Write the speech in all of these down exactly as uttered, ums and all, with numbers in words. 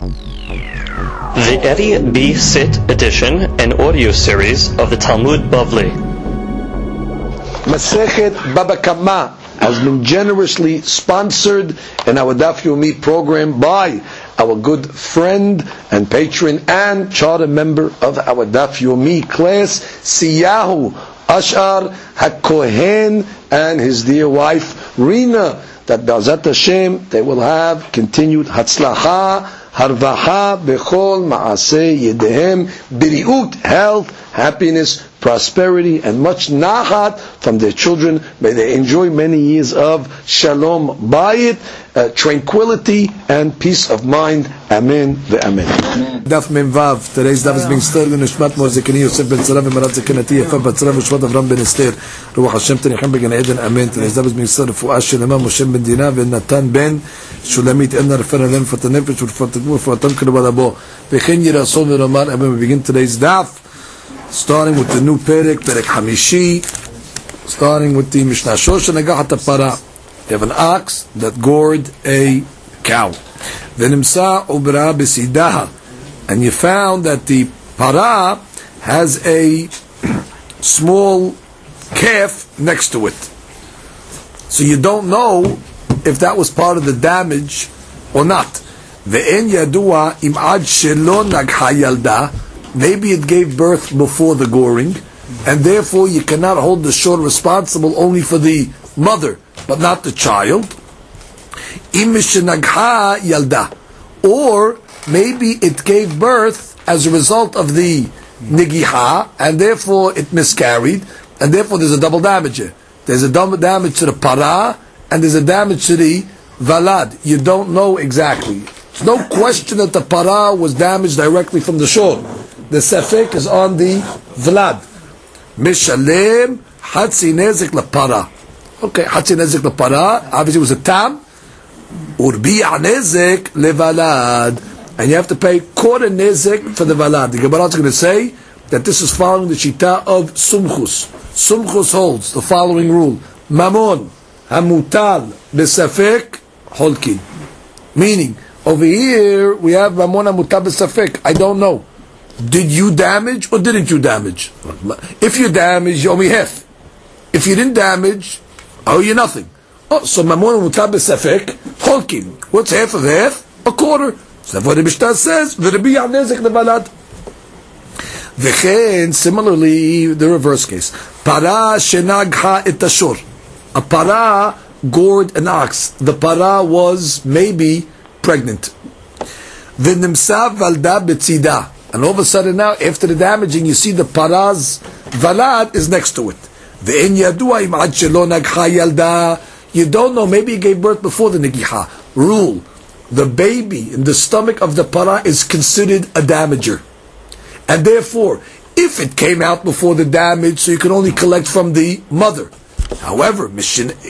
The Eddie B. Sit edition and audio series of the Talmud Bavli. Masechet Baba Kama has been generously sponsored in our Daf Yomi program by our good friend and patron and charter member of our Daf Yomi class, Siyahu Ashar HaKohen, and his dear wife Rina, that B'ezrat Hashem they will have continued Hatzlacha, Harvaha, Bechol, Ma'aseh, Yedehem, Biriut, health, happiness, prosperity, and much nachat from their children. May they enjoy many years of shalom bayit, uh, tranquility, and peace of mind. Amen ve'amen. Daf Mem Vav. Today's daf is being stirred in Nishmat Mor Zekani Yosef ben Tzara v'Marat Zekanati Yafa bat Tzara v'Shvat Avram ben Esther Ruach Hashem Tenichem began Eden. Amen. Today's daf is being stirred Refuah Shelema Moshe ben Dina v'Natan ben Shulamit Enna Refer Alem Fat Nefesh v'Fat Tagmur v'Fatan K'Lebalabo v'Chen Yirasol v'Roman. Amen. We begin today's daf, starting with the new Perek, Perek Hamishi, starting with the Mishnah Shosha Nagahat Para. You have an ox that gored a cow. V'nimsa ubra b'sidaha, and you found that the para has a small calf next to it. So you don't know if that was part of the damage or not. Ve'en yadua im ad shelo nagha yalda, maybe it gave birth before the goring, and therefore you cannot hold the shor responsible only for the mother, but not the child. Im mishenagha yalda, or maybe it gave birth as a result of the nigiha, and therefore it miscarried, and therefore there's a double damage here. There's a double damage to the para, and there's a damage to the valad. You don't know exactly. There's no question that the para was damaged directly from the shore. The sefek is on the vlad. Mishalem hatzi nezik lapara. Okay, hatzi nezik lapara. Obviously, it was a tam. Urbi'a nezik levalad, and you have to pay quarter nezik for the valad. The Gemara is going to say that this is following the shita of Sumchus. Sumchus holds the following rule: Mamon hamutal besafek holkin. Meaning, over here we have Mamon hamutal besafek. I don't know. Did you damage or didn't you damage? If you damage, you owe me half. If you didn't damage, I owe you nothing. Oh, so Mamon hamutal besafek holkin. What's half of half? A quarter. So that's what the Mishnah says. V'rebiya nezik levalad. V'chen, similarly, the reverse case. Para shenagha etashor. A para gored an ox. The para was maybe pregnant. V'nimsa valda betzida. And all of a sudden now, after the damaging, you see the para's valad is next to it. V'en yadua im ad shelo nagha yalda. You don't know, maybe he gave birth before the nigiha. Rule: the baby in the stomach of the para is considered a damager. And therefore, if it came out before the damage, so you can only collect from the mother. However, but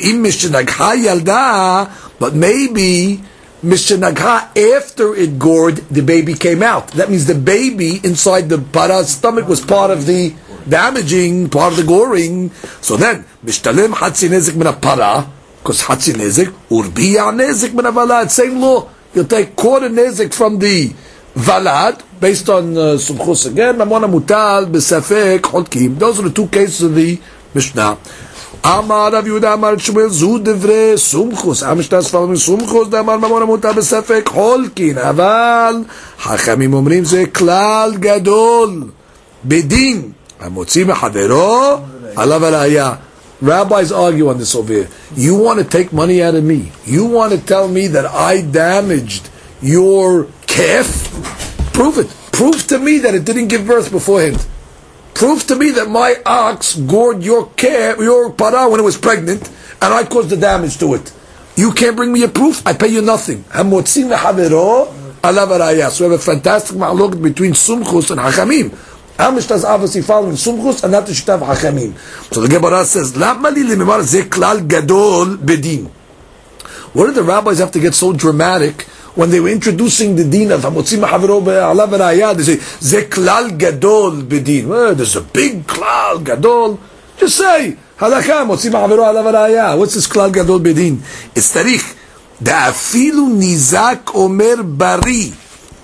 maybe mishenagha, after it gored, the baby came out. That means the baby inside the para's stomach was part of the damaging, part of the goring. So then, mishtalem hatzi nezik min para, because hatzi nezik, urbiya nezik min valad. Same law. You'll take quarter nezik from the valad, based on Sumchus uh, again. Mamona mutal besafek chodkim. Those are the two cases of the Mishnah. Amar Rav Yehuda Amar Shmuel zu devre Sumchus. Our Mishnah is following Sumchus. Amar Mamona mutal besafek chodkin. Aval Hachamim omrim ze klal gadol bedin hamotzi mechavero alav araya. Rabbis argue on this over here. You want to take money out of me? You want to tell me that I damaged your calf? Prove it. Prove to me that it didn't give birth beforehand. Prove to me that my ox gored your calf, your para, when it was pregnant, and I caused the damage to it. You can't bring me a proof. I pay you nothing. Hamotzi mechavero alav araya. So we have a fantastic ma'alok between Sumchus and Hachamim. Our Mishnah is obviously following Sumchus and not the Shita of Hachamim. So the Gemara says, "Lama li lemimar ze klal gadol bedin." What did the rabbis have to get so dramatic when they were introducing the din of Hamotzi mechavero alav araya? They say, "Ze klal gadol bedin." Well, there's a big klal gadol. Just say, "Halakha Hamotzi mechavero alav araya." What's this klal gadol bedin? It's tarikh. Da'afilu nizak omer bari. If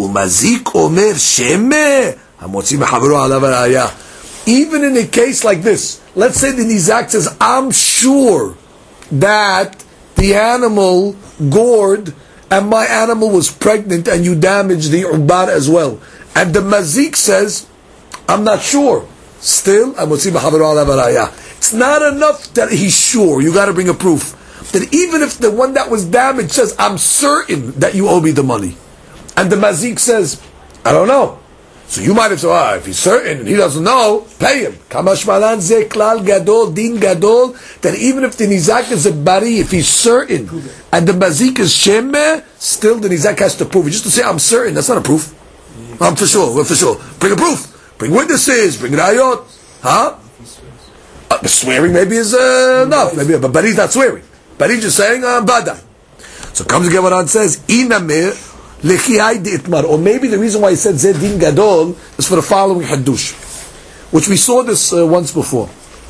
Umazik omer sheme hamotzi mechavero alav raya. Even in a case like this, let's say the nizak says, I'm sure that the animal gored and my animal was pregnant and you damaged the ubar as well. And the mazik says, I'm not sure. Still, it's not enough that he's sure. You got to bring a proof. That even if the one that was damaged says, I'm certain that you owe me the money. And the mazik says, I don't know. So you might have said, ah, if he's certain and he doesn't know, pay him. Kamash malan ze klal gadol, din gadol, that even if the nizak is a bari, if he's certain, and the mazik is shemeh, still the nizak has to prove it. Just to say, I'm certain, that's not a proof. I'm for sure, we're for sure. Bring a proof. Bring witnesses, bring rayot. Huh? Uh, swearing maybe is uh, enough, maybe, but, but he's not swearing. But he's just saying, uh, badai. So comes the Gemara and says, inamir, or maybe the reason why he said Zedin Gadol is for the following Haddush, which we saw this uh, once before.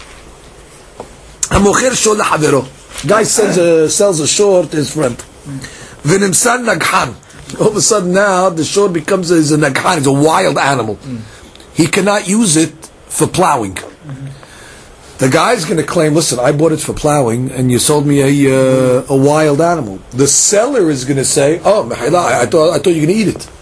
Guy sends a, sells a short to his friend. V'nimsan naghan. All of a sudden now the short becomes a, is a naghan, it's a wild animal. He cannot use it for plowing. The guy's going to claim, listen, I bought it for plowing, and you sold me a uh, a wild animal. The seller is going to say, oh, I thought I thought you were going to eat it.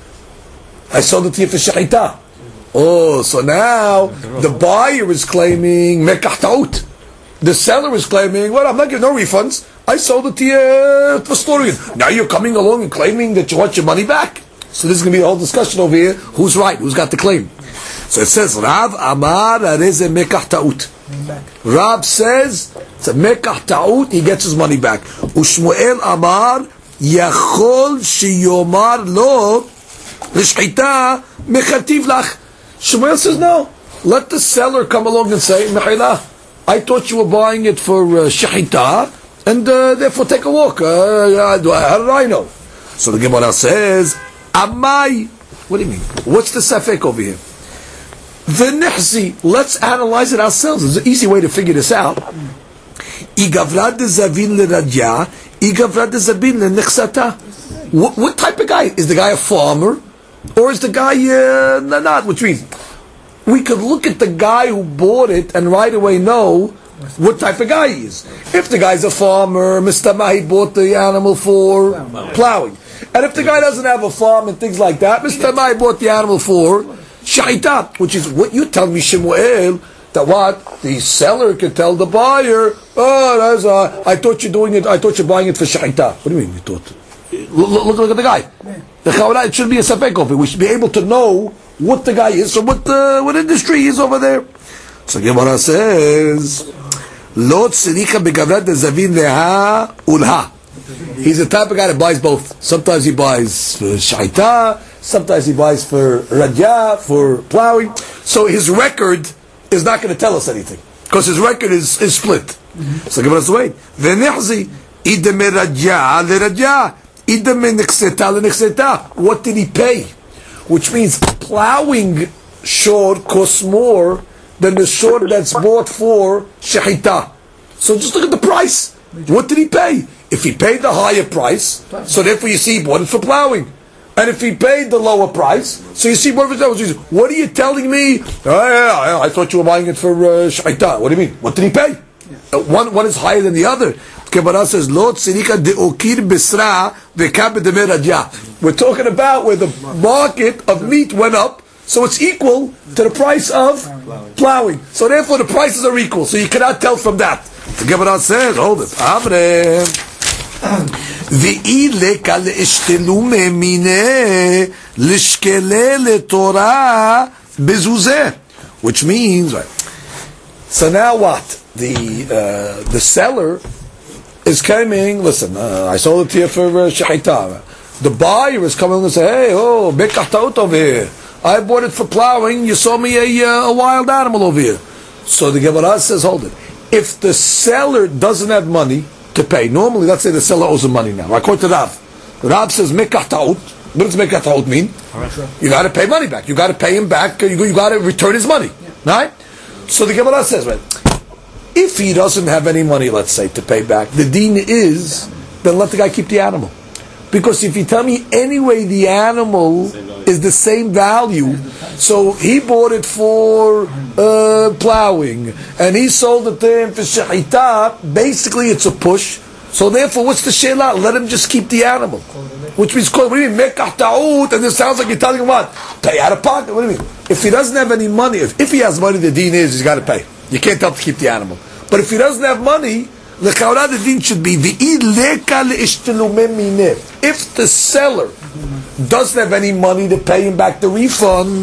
I sold it to you for shahita. Oh, so now the buyer is claiming mekah ta'ut. The seller is claiming, well, I'm not getting no refunds. I sold it to you uh, for storing it. Now you're coming along and claiming that you want your money back. So this is going to be a whole discussion over here. Who's right? Who's got the claim? So it says, Rav Amar areze mekah ta'ut. Rab says it's a mekah ta'ut, he gets his money back. Ushmuel Amar yachol sheyomar lo l'shchita mechativ lach. Shmuel says no. Let the seller come along and say, Mechila, I thought you were buying it for uh, shechita, and uh, therefore take a walk. Uh, how did I know? So the Gemara says, Amai. What do you mean? What's the safek over here? The nihzi, let's analyze it ourselves. There's an easy way to figure this out. Igavrad zavin l'radya, igavrad zavin l'nichsata. What type of guy? Is the guy a farmer? Or is the guy uh, not? Which means, we could look at the guy who bought it and right away know what type of guy he is. If the guy's a farmer, Mister Mahi bought the animal for plowing. And if the guy doesn't have a farm and things like that, Mister Mahi bought the animal for shahita, which is what you tell me, Shemuel, that what the seller can tell the buyer. Oh, that's uh, I thought you're doing it. I thought you're buying it for shahita. What do you mean you thought? Look, look, look at the guy. The chaura, it should be a safek of it. We should be able to know what the guy is, so what uh, what industry he is over there. So Gemara says, Lo tzirika begavrat zavin leha ulha. He's the type of guy that buys both. Sometimes he buys for shahita. Sometimes he buys for radya, for plowing. So his record is not going to tell us anything, because his record is, is split. Mm-hmm. So give us a wait. V'nechzi ideme radya leradya ideme nexeta lenexeta. What did he pay? Which means plowing short costs more than the short that's bought for shahita. So just look at the price. What did he pay? If he paid the higher price, so therefore you see he bought it for plowing. And if he paid the lower price, so you see what What are you telling me? Oh, yeah, yeah, I thought you were buying it for uh, shahita. What do you mean? What did he pay? Yeah. Uh, one one is higher than the other. Gemara says, Lo tzirika de'okir bisra ve'kabed de'meradya. We're talking about where the market of meat went up, so it's equal to the price of plowing. So therefore the prices are equal. So you cannot tell from that. The Gemara says, hold it. Amre. Ve'ileka le'ishtelu me'mine lishkele le'torah bezuzeh. Which means, right. So now what? The uh, the seller is coming, listen, uh, I sold it to you for uh, shahita. The buyer is coming and say, hey, oh, mekah ta'ut over here. I bought it for plowing, you sold me a, uh, a wild animal over here. So the Gemara says, hold it. If the seller doesn't have money to pay, normally, let's say the seller owes him money now. According to Rav, Rav says, mekah ta'ut. What does mekah ta'ut mean? You got to pay money back. You got to pay him back. You, you got to return his money. Yeah. Right? So the Gemara says, right, if he doesn't have any money, let's say, to pay back, the deen is, then let the guy keep the animal. Because if you tell me anyway the animal is the same value, so he bought it for uh, plowing, and he sold it to him for shahita, basically it's a push. So therefore, what's the sheila? Let him just keep the animal. Which means, what do you mean? Mekah ta'ut, and it sounds like you're telling him what? Pay out of pocket. What do you mean? If he doesn't have any money, if, if he has money, the deen is he's got to pay. You can't tell him to keep the animal. But if he doesn't have money, the chaura, the deen should be if the seller doesn't have any money to pay him back the refund,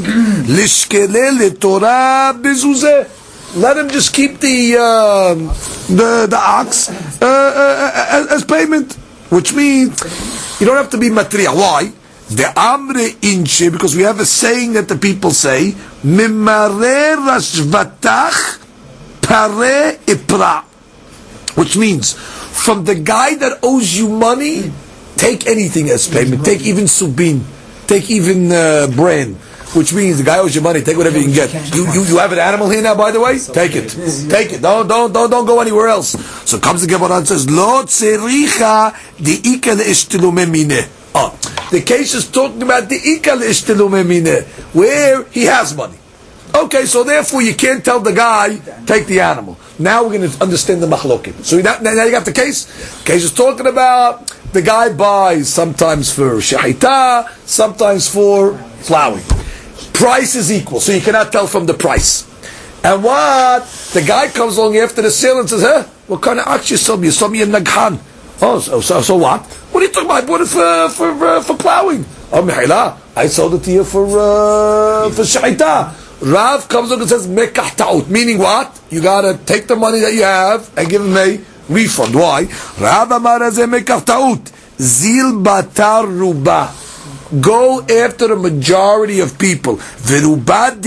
let him just keep the uh, the the ox uh, uh, as, as payment, which means you don't have to be matriya. Why? The amre inche, because we have a saying that the people say, mimare rashvatach pare ipra, which means from the guy that owes you money, take anything as payment. Take even subin, take even uh, bran. Which means the guy owes you money. Take whatever you can get. You, you you have an animal here now, by the way. Take it. Take it. Don't don't don't don't go anywhere else. So comes the Gemara and says, Lo tzericha diika leishtilu memine. Oh, the case is talking about the ika leishtilu memine, where he has money. Okay, so therefore you can't tell the guy take the animal. Now we're going to understand the machlokim. So now, now you got the case. The case is talking about the guy buys sometimes for shahita, sometimes for plowing. Price is equal, so you cannot tell from the price. And what? The guy comes along after the sale and says, huh? What kind of ox you sold me? You sold me a naghan. Oh, so, so, so what? What are you talking about? I bought it for, for, uh, for plowing. Oh, mihila, I sold it to you for, uh, for shahita. Rav comes along and says, mekah ta'ut, meaning what? You gotta take the money that you have and give him a refund. Why? Rav amar hazeh mekah ta'ut, zil batar ruba. Go after the majority of people. The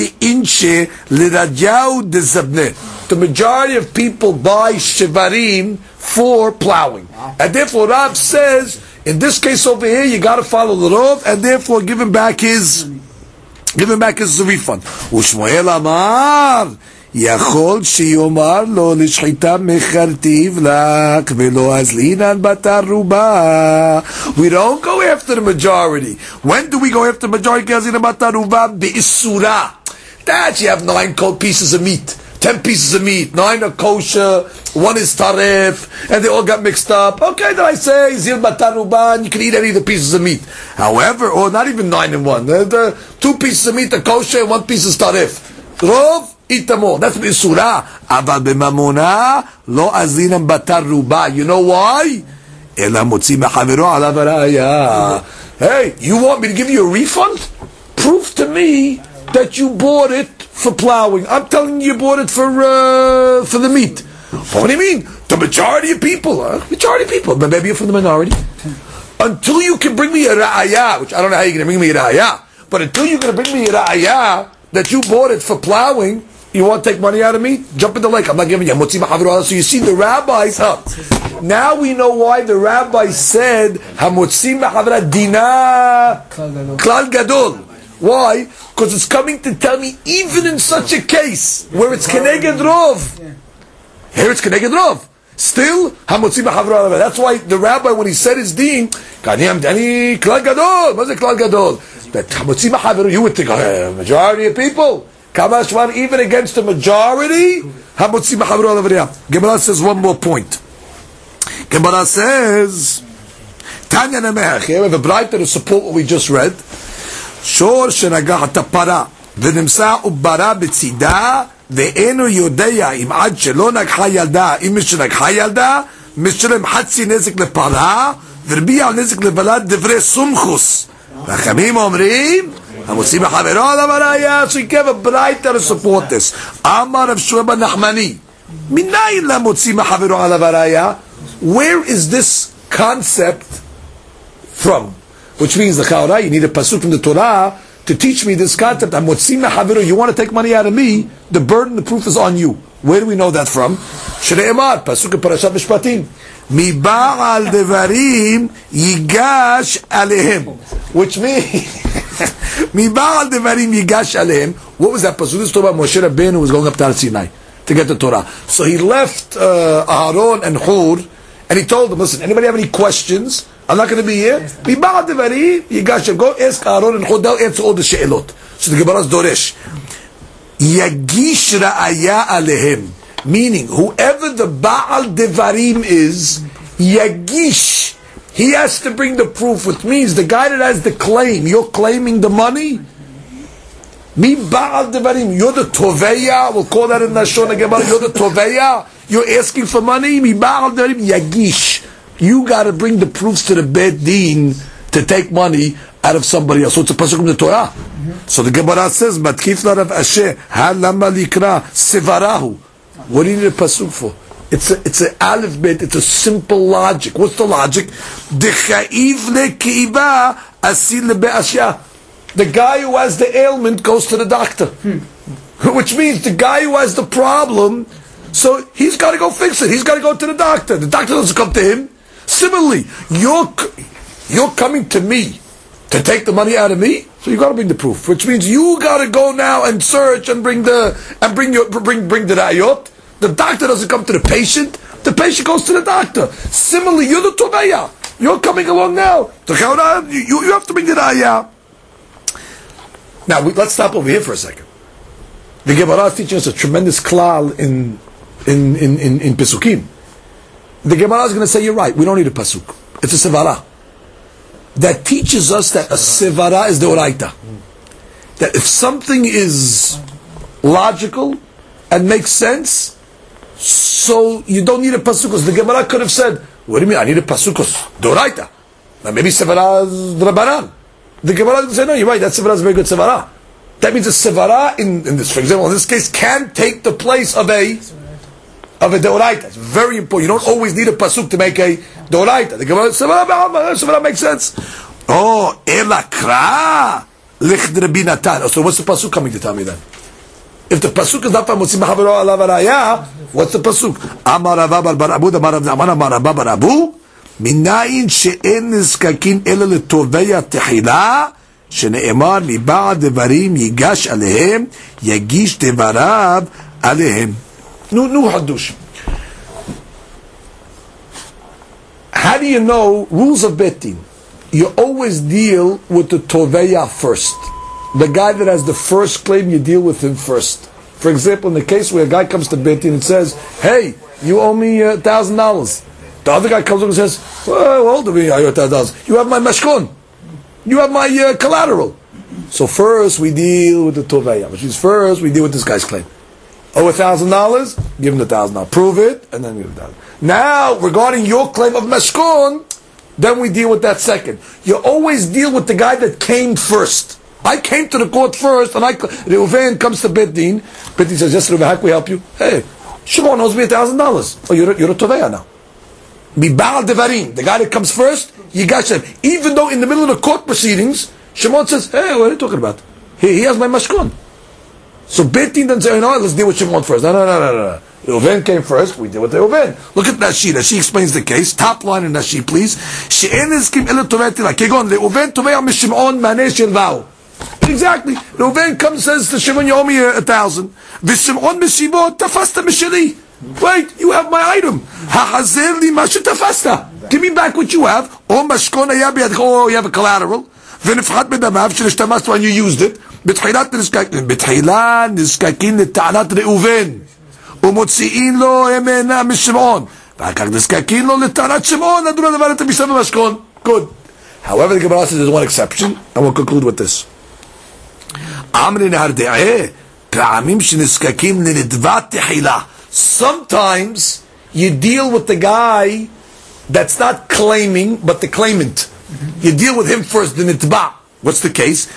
majority of people buy shivarim for plowing. And therefore Rav says, in this case over here, you got to follow the Rav, and therefore give him back his, give him back his refund. Ushmuel Amar, יכול שיאמר לו לשחיטה מכרתיו לך ולא הזלינן בתר רובה. We don't go after the majority. When do we go after the majority? הזלינן בתר רובה באיסורה. That you have nine cold pieces of meat, ten pieces of meat, nine are kosher, one is tarif, and they all got mixed up. Okay, then I say zil batar ruba, and you can eat any of the pieces of meat. However, or not even nine and one, the, the two pieces of meat are kosher and one piece is tarif. Rov, eat them all. That's b'isura. Aval b'mamona lo azinam batar ruba. You know why? Ela motzi mechavero alav haraya. Hey, you want me to give you a refund? Prove to me that you bought it for plowing. I'm telling you, you bought it for uh, for the meat. What do you mean? The majority of people, huh? Majority of people, but maybe you're from the minority. Until you can bring me a ra'ayah, which I don't know how you're going to bring me a ra'ayah, but until you're going to bring me a ra'ayah that you bought it for plowing, you want to take money out of me? Jump in the lake. I'm not giving you. So you see the rabbis, huh? Now we know why the rabbi said, Hamotzi ma'avra dina klal gadol. Why? Because it's coming to tell me, even in such a case, where it's keneged rov, here it's keneged rov. Still, hamotzi ma'avra. That's why the rabbi, when he said his deen, kaniyam dani klal gadol. What's a klal gadol? That hamotzi ma'avra, you would think, uh, majority of people. Kamashwan, even against the majority, hamotzi ma'avra. Gemara says one more point. Gemara says, Tanya Nemech, here we have a brighter to support what we just read. Shor shenagah tapara, v'nimsa ubbara b'tzida, ve'enu yodeya im ad shelo nagha yalda, im shenagha yalda, mishlem hatzi nezik lepara, v'rbi al nezik levalad divrei sumchus. Rachamim omrim, hamotzi mechavero alav haraya. So you give a brighter to support this. Amar of Shmuel ben Nachmani, minayin la motzi mechavero alav haraya. Where is this concept from? Which means the chaura, you need a pasuk from the Torah to teach me this concept. I'm motzi mechavero. You want to take money out of me? The burden, the proof is on you. Where do we know that from? Shnei Emar, pasuk in Parashat Mishpatim. Mi ba'al devarim yigash alehem. Which means, mi ba'al devarim yigash alehem. What was that pasuk? This is talking about Moshe Rabbeinu who was going up to Har Sinai to get the Torah. So he left uh, Aaron and Hur, and he told them, listen, anybody have any questions? I'm not going to be here. Miba'al devarim yigash. Go ask Aaron and Chodel answer all the she'elot. So the Gemara is doresh. Yagish ra'aya alehem. Meaning, whoever the Ba'al devarim is, yagish. He has to bring the proof, which means the guy that has the claim, you're claiming the money. Mi Ba'al devarim. You're the toveya. We'll call that in Lashon Gemara. You're the toveya. You're asking for money. Mi Ba'al devarim yagish. You got to bring the proofs to the Beit Din to take money out of somebody else. So it's a pasuk from the Torah. Mm-hmm. So the Gemara says, "Matkif larav asher halama likra sevarahu." What do you need a pasuk for? It's a it's an aleph bet. It's a simple logic. What's the logic? Dechaiv lekeiba asil lebe'ashya. The guy who has the ailment goes to the doctor, hmm. which means the guy who has the problem, so he's got to go fix it. He's got to go to the doctor. The doctor doesn't come to him. Similarly, you're you're coming to me to take the money out of me, so you got to bring the proof, which means you got to go now and search and bring the and bring your bring bring the rayot. The doctor doesn't come to the patient; the patient goes to the doctor. Similarly, you're the toveya. You're coming along now. You you have to bring the rayah. Now we, let's stop over here for a second. The Gemara is teaching us a tremendous klal in in in in, in Pesukim. The Gemara is going to say, you're right, we don't need a pasuk. It's a sevara. That teaches us that a sevara is the oraita. That if something is logical and makes sense, so you don't need a pasuk. Because the Gemara could have said, what do you mean, I need a pasuk? The oraita. Now maybe sevara is drabanan. The Gemara is going to say, no, you're right, that sevara is a very good sevara. That means a sevara, in, in this, for example, in this case, can take the place of a of a deoraita. It's very important. You don't always need a pasuk to make a deoraita. The Gemara Sevara makes sense. Oh, elakra lichdrebi natan. So what's the pasuk coming to tell me then? If the pasuk is not famotzi mahavero alav araya, what's the pasuk? Amar Rava bar Abu, Amar Rava bar Abu, minayin she'en nizkakin ela letoveya tehila, shene'emar miba'ad devarim yigash alehem, yagish devarav alehem. No, no hadush. How do you know rules of Beit Din? You always deal with the toveya first. The guy that has the first claim, you deal with him first. For example, in the case where a guy comes to Beit Din and says, "Hey, you owe me a thousand dollars." The other guy comes up and says, "Well, hold on, I owe thousand dollars. You have my mashkon. You have my uh, collateral." So first we deal with the toveya, which means first we deal with this guy's claim. Owe a thousand dollars, give him the thousand dollars. Prove it, and then give him the thousand. Now, regarding your claim of mashkon, then we deal with that second. You always deal with the guy that came first. I came to the court first, and I Reuven comes to Beit Din. Beit Din says, "Yes, Reuven, how can we help you?" Hey, Shimon owes me a thousand dollars. Oh, you're a, you're a toveya now. Miba'al devarim, the guy that comes first, you got him. Even though in the middle of the court proceedings, Shimon says, "Hey, what are you talking about? He, he has my mashkon." So Beit Din doesn't say, "You know what, let's deal with Shimon first." No, no, no, no, no. Reuven came first, we deal with Reuven. Look at Rashi. Rashi explains the case. Top line in Rashi, please. She'en eskim ela tovei tila. Kegon, Reuven tovei mishimon maneh shirvau. Exactly. Reuven comes and says to Shimon, "You owe me a, a thousand." V'shimon mishivo tafasta mishili. Wait, you have my item. Ha'hazer li mashu tafasta. Give me back what you have. O mashkon haya biyadcho. Oh, you have a collateral. V'nifchat bedamav shenishtamast when you used it. בתחילת נזקקים, בתחילה נזקקים לטענת ראובן ומוציאים לו הם אינם משמעון ואחר כך נזקקים לו לטענת שמעון נדון הדבר את המשנה במשכון. Good. However, the Gemara says there's one exception, and we'll conclude with this. אמרי נהרדעה פעמים שנזקקים לנדבת תחילה. Sometimes you deal with the guy that's not claiming but the claimant. You deal with him first, the nitba. What's the case?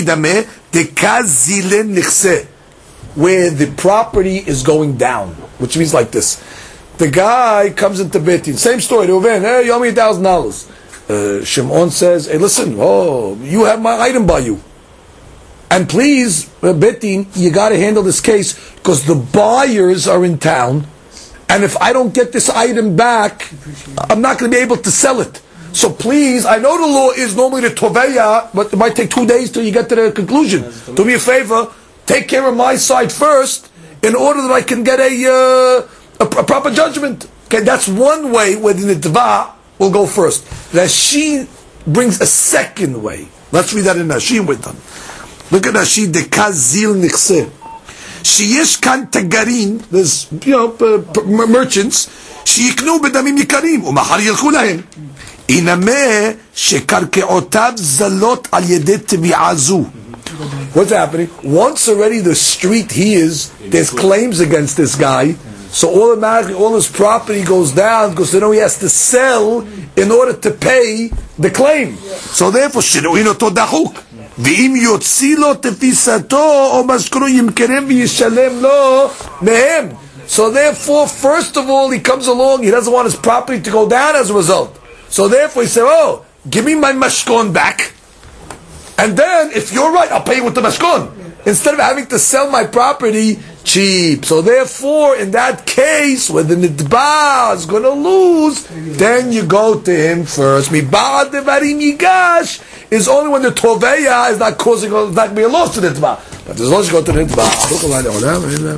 Where the property is going down, which means like this: the guy comes into Beit Din, same story. Reuven, hey, you owe me a thousand dollars. Shimon says, "Hey, listen, oh, you have my item by you, and please, uh, Beit Din, you got to handle this case because the buyers are in town, and if I don't get this item back, I'm not going to be able to sell it. So please, I know the law is normally the toveya, but it might take two days till you get to the conclusion. Do me a favor, take care of my side first, in order that I can get a uh, a, a proper judgment." Okay, that's one way where the nitva will go first. Rashi brings a second way. Let's read that in Rashi and we're done. Look at Rashi, dekazil nichse. Sheyesh kan tagarin, there's, you know, uh, merchants, sheyiknu bedamim yikarim, umachar yilchu lahem. Inameh shekarkeotav zalot al yedei tebi'a zu. What's happening? Once already the street he is, there's claims against this guy, so automatically all his property goes down because you know he has to sell in order to pay the claim. So therefore, shiruin oto dachuk. V'im yotzi lo tefisato o maskuru yimkerem v'yishalem lo mehem. So therefore, first of all, he comes along, he doesn't want his property to go down as a result. So therefore he said, oh, give me my mashkon back, and then if you're right, I'll pay you with the mashkon, instead of having to sell my property cheap. So therefore, in that case, when the nidba is going to lose, then you go to him first. Miba'ad devarim yigash is only when the toveya is not causing, not going to be a loss to the nidba. But as long as you go to the nidba,